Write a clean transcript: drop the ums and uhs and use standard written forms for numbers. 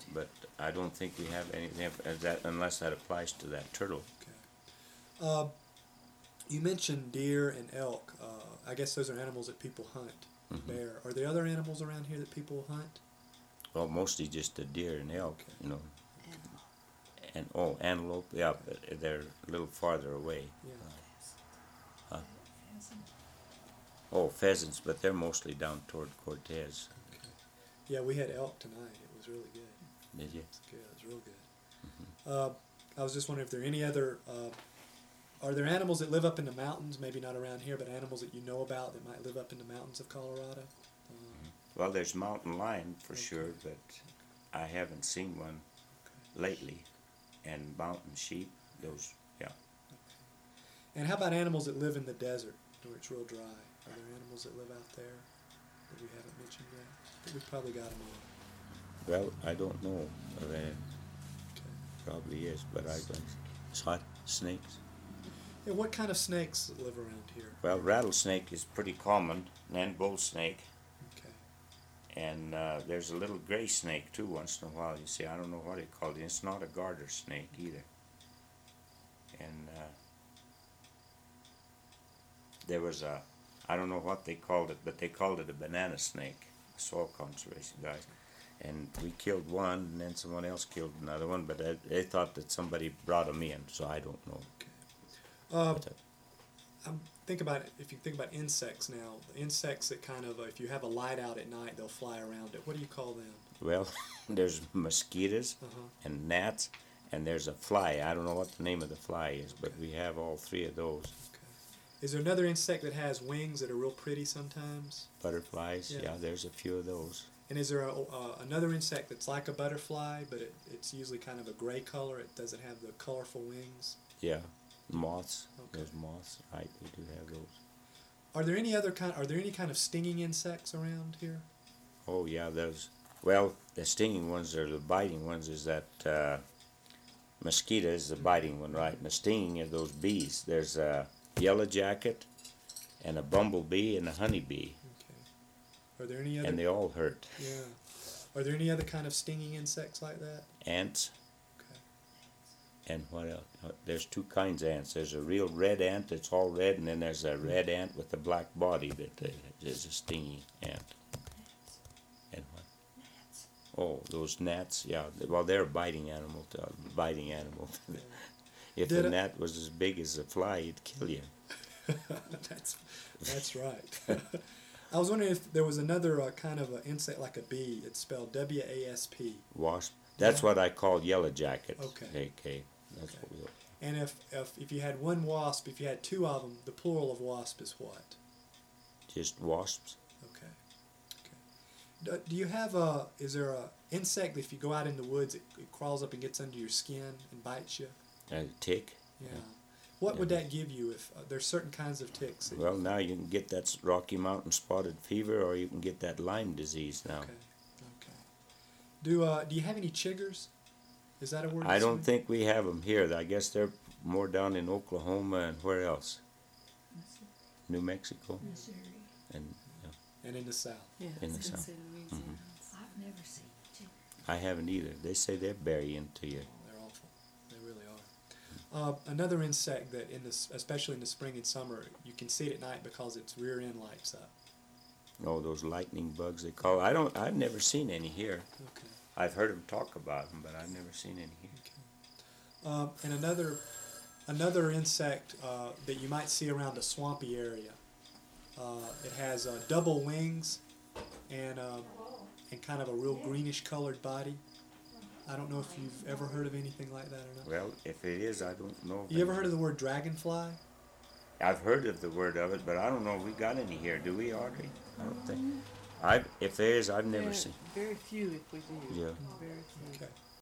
but I don't think we have anything that unless that applies to that turtle. Okay. You mentioned deer and elk. I guess those are animals that people hunt. Mm-hmm. Bear. Are there other animals around here that people hunt? Well, mostly just the deer and elk, Okay. you know. And antelope, yeah, but they're a little farther away. Yeah. Pheasants, but they're mostly down toward Cortez. Okay. Yeah, we had elk tonight. It was really good. Did you? It's good. It was real good. I was just wondering if there are any other. Are there animals that live up in the mountains? Maybe not around here, but animals that you know about that might live up in the mountains of Colorado. Well, there's mountain lion for Okay. sure, but I haven't seen one lately. And mountain sheep, those, yeah. And how about animals that live in the desert where it's real dry? Are there animals that live out there that we haven't mentioned yet? We've probably got them all. Well, I don't know of any. Okay. Probably is, but I don't. Snakes? And what kind of snakes live around here? Well, rattlesnake is pretty common, and bull snake. Okay. And there's a little gray snake too once in a while. You see, I don't know what it called. It's not a garter snake either. And there was I don't know what they called it, but they called it a banana snake. Soil conservation guys. And we killed one, and then someone else killed another one. But they thought that somebody brought them in, so I don't know. Okay. If you think about insects now, the insects that kind of, if you have a light out at night, they'll fly around it. What do you call them? Well, there's mosquitoes Uh-huh. and gnats, and there's a fly. I don't know what the name of the fly is, but we have all three of those. Okay. Is there another insect that has wings that are real pretty sometimes? Butterflies, Yeah. yeah, there's a few of those. And is there another insect that's like a butterfly, but it's usually kind of a gray color? It doesn't have the colorful wings? Yeah, moths. Okay. There's moths, right? We do have those. Are there any kind of stinging insects around here? Oh yeah, there's. Well, the stinging ones are the biting ones. Is that mosquito is the biting one, right? And the stinging are those bees. There's a yellow jacket, and a bumblebee, and a honeybee. Okay. Are there any other? And they all hurt. Yeah. Are there any other kind of stinging insects like that? Ants. Okay. And what else? There's two kinds of ants. There's a real red ant that's all red, and then there's a red ant with a black body that is a stingy ant. And what? Oh, those gnats. Yeah. Well, they're a biting animal. If Did the it- gnat was as big as a fly, it'd kill you. That's right. I was wondering if there was another kind of an insect like a bee. It's spelled W-A-S-P. Wasp. That's Yeah. what I call yellow jacket. Okay. Okay. That's Okay. what we. And if you had one wasp, if you had two of them, the plural of wasp is what? Just wasps. Okay. Okay. Do you have is there a insect that if you go out in the woods, it crawls up and gets under your skin and bites you? A tick. Yeah. What would that give you if there's certain kinds of ticks? That Well, now you can get that Rocky Mountain spotted fever, or you can get that Lyme disease now. Okay. Okay. Do you have any chiggers? Is that a word? I don't think we have them here. I guess they're more down in Oklahoma and where else? New Mexico. Missouri. And And in the south. Yeah, In the it's south. in Louisiana. I've never seen chicken. I haven't either. They say they bury into you. They're awful. They really are. Another insect that especially in the spring and summer, you can see it at night because its rear end lights up. Oh, those lightning bugs they call. I've never seen any here. Okay. I've heard them talk about them, but I've never seen any here. And another insect that you might see around a swampy area. It has double wings and kind of a real greenish colored body. I don't know if you've ever heard of anything like that or not. Well, if it is, I don't know. You ever heard of the word dragonfly? I've heard of the word of it, but I don't know if we got any here. Do we, Audrey? I don't think. If there is, I've never seen. Very few if we do. Yeah. Very few. Okay.